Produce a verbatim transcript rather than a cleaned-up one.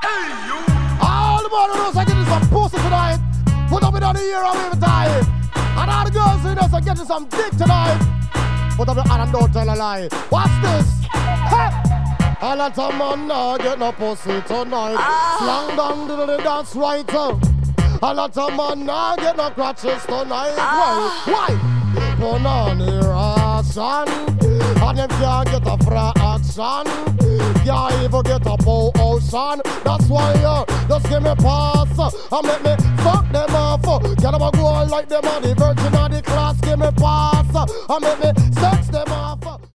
Hey, you. All the boys who knows I getting some pussy tonight. Put up it on the ear and wave it tight. And all the girls who knows I getting some dick tonight. Put up the hand and don't tell a lie. What's this? Hey! A lot of man now get no pussy tonight. Ah. Slang down to the dance right. Uh. A lot of man now get no crutches tonight. Ah. Why? Why? Put on the ration. And them can't get a fraction. Can't even get a bow ocean. That's why uh, just give me pass uh, and make me fuck them off. Uh. Get them a go like them on the virgin of the class. Give me pass uh, and make me sex them off. Uh.